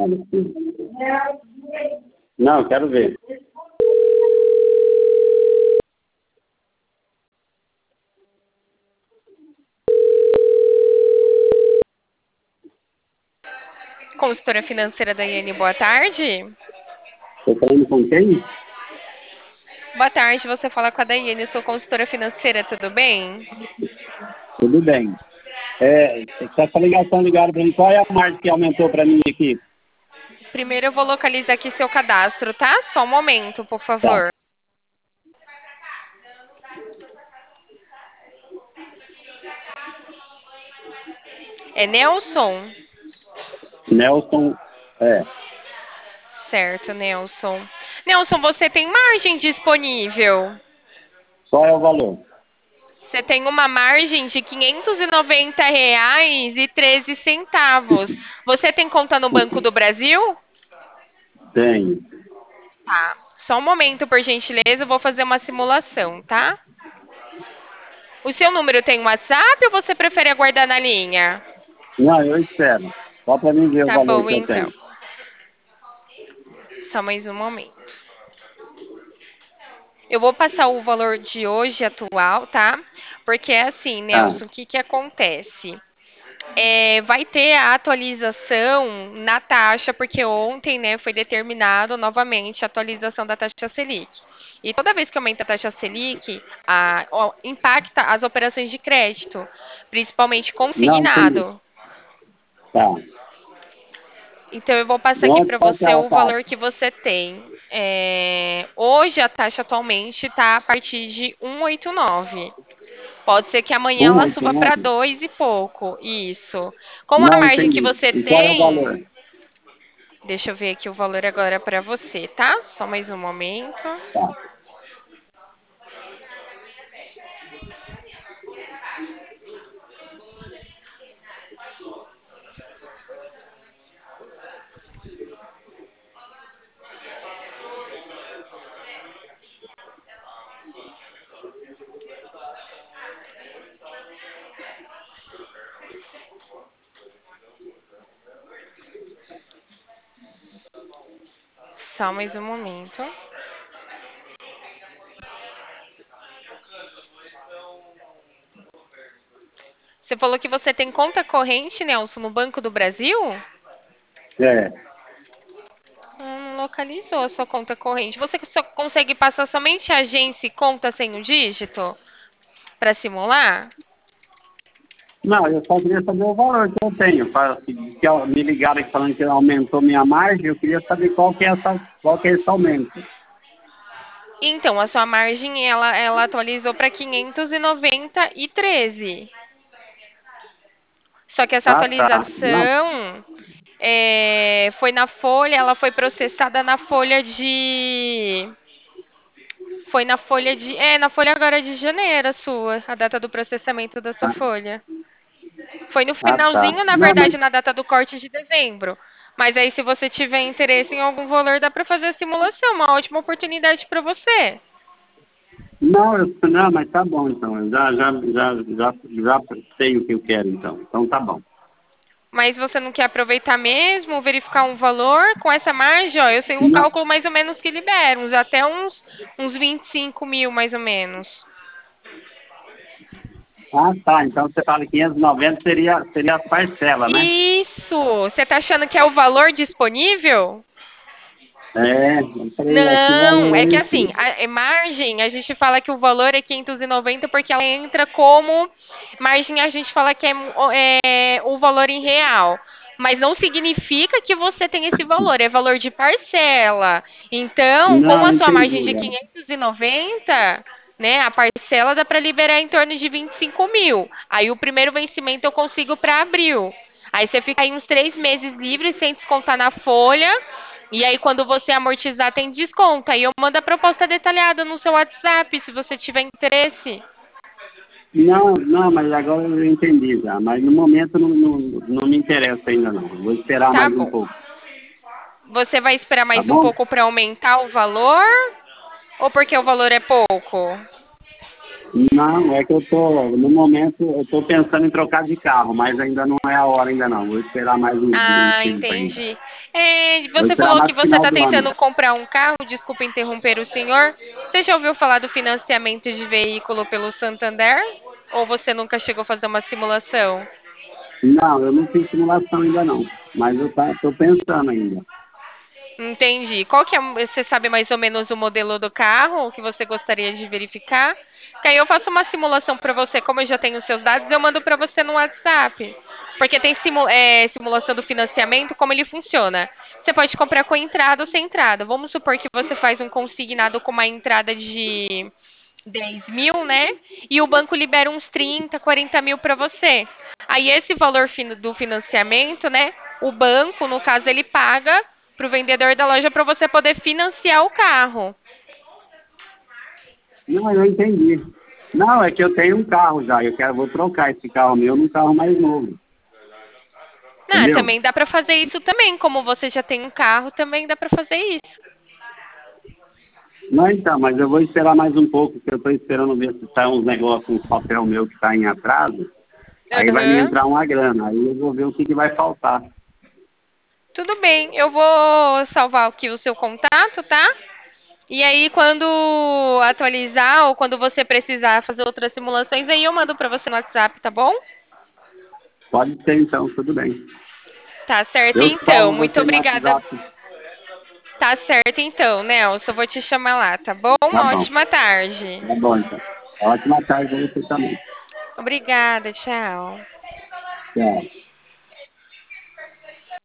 Não, quero ver. Consultora financeira Daiane, boa tarde. Estou falando com quem? Boa tarde, você fala com a Daiane, eu sou consultora financeira, tudo bem? Tudo bem. Essa ligação ligaram para mim. Qual é a margem que aumentou para mim aqui? Primeiro eu vou localizar aqui seu cadastro, tá? Só um momento, por Tá. favor. É Nelson? Nelson, Certo, Nelson. Nelson, você tem margem disponível? qual é o valor? Você tem uma margem de R$ 590,13. Você tem conta no Banco do Brasil? Tenho. Tá. Só um momento, por gentileza, eu vou fazer uma simulação, tá? O seu número tem WhatsApp ou você prefere aguardar na linha? Não, eu espero. Só para mim ver o Tá valor bom, que eu então. tenho. Só mais um momento. Eu vou passar o valor de hoje atual, tá? Porque é assim, Ah, Nelson, o que que acontece? Vai ter a atualização na taxa, porque ontem, né, foi determinado novamente a atualização da taxa Selic. E toda vez que aumenta a taxa Selic, impacta as operações de crédito, principalmente não, entendi. consignado. Tá. Então, eu vou passar aqui Onde, para qual que é você a o valor taxa? que você tem. Hoje, a taxa atualmente está a partir de 1,89. Pode ser que amanhã ela suba para 1,89? 2 e pouco. Isso. Com a Não, margem que entendi. você E qual é o valor? tem, deixa eu ver aqui o valor agora para você, tá? Só mais um momento. Tá. Só mais um momento. Você falou que você tem conta corrente, Nelson, no Banco do Brasil? É. Não localizou a sua conta corrente. Você só consegue passar somente a agência e conta sem o dígito para simular? Não, eu só queria saber o valor que eu tenho. Me ligaram aqui falando que aumentou minha margem, eu queria saber qual que é esse aumento. Então, a sua margem ela atualizou para 590,13. Só que essa Ah, tá. Não, atualização foi na folha, ela foi processada na folha de. Foi na folha de. Na folha agora de janeiro, a sua, a data do processamento da sua folha. Foi no tá. finalzinho, na Não, mas, verdade, na data do corte de dezembro. Mas aí, se você tiver interesse em algum valor, dá para fazer a simulação. Uma ótima oportunidade para você. não, mas tá bom então. Eu já sei o que eu quero então. Então tá bom. Mas você não quer aproveitar mesmo, verificar um valor com essa margem? Ó, eu sei um Não. cálculo mais ou menos que libera, até uns 25 mil mais ou menos. Ah, tá. Então você fala 590 seria a parcela, né? Isso! Você tá achando que é o valor disponível? Eu falei, esse Não, valor é que aí. assim, a margem, a gente fala que o valor é 590 porque ela entra como margem, a gente fala que é o valor em real. Mas não significa que você tem esse valor, é valor de parcela. Então, como Não, a sua margem entendi. de 590, né, a parcela dá para liberar em torno de 25 mil. Aí o primeiro vencimento eu consigo para abril. Aí você fica aí uns 3 meses livre sem descontar na folha. E aí, quando você amortizar, tem desconto. Aí eu mando a proposta detalhada no seu WhatsApp, se você tiver interesse. Não, mas agora eu entendi já. Mas no momento não me interessa ainda não. Vou esperar Tá mais um bom. pouco. Você vai esperar Tá mais um bom? pouco para aumentar o valor? Ou porque o valor é pouco? Não, é que no momento, eu tô pensando em trocar de carro, mas ainda não é a hora ainda não. Vou esperar mais um Ah, tempo ainda. entendi. Vou Você esperar falou que mais no você final está do ano. tentando comprar um carro, desculpa interromper o senhor. Você já ouviu falar do financiamento de veículo pelo Santander? Ou você nunca chegou a fazer uma simulação? Não, eu não fiz simulação ainda não. Mas eu tô pensando ainda. Entendi. Qual que é, você sabe mais ou menos o modelo do carro que você gostaria de verificar? Que aí eu faço uma simulação para você, como eu já tenho os seus dados, eu mando para você no WhatsApp. Porque tem simulação do financiamento, como ele funciona. Você pode comprar com entrada ou sem entrada. Vamos supor que você faz um consignado com uma entrada de 10 mil, né? E o banco libera uns 30, 40 mil para você. Aí esse valor do financiamento, né? O banco, no caso, ele paga para o vendedor da loja para você poder financiar o carro. Não, eu entendi. Não, é que eu tenho um carro já. Vou trocar esse carro meu num carro mais novo. Ah, Entendeu? também dá para fazer isso também. Como você já tem um carro, também dá para fazer isso. Não, então, mas eu vou esperar mais um pouco, porque eu estou esperando ver se sai uns negócios, uns papel meu que está em atraso. Aí vai me Aham. entrar uma grana. Aí eu vou ver o que vai faltar. Tudo bem, eu vou salvar aqui o seu contato, tá? E aí, quando atualizar ou quando você precisar fazer outras simulações, aí eu mando para você no WhatsApp, tá bom? Pode ser, então, tudo bem. Tá certo, Eu então. salvo Muito você no obrigada. WhatsApp. Tá certo, então, Nelson. Eu vou te chamar lá, tá bom? Tá Uma bom. ótima tarde. Tá bom, então. Ótima tarde para você também. Obrigada, tchau. Tchau.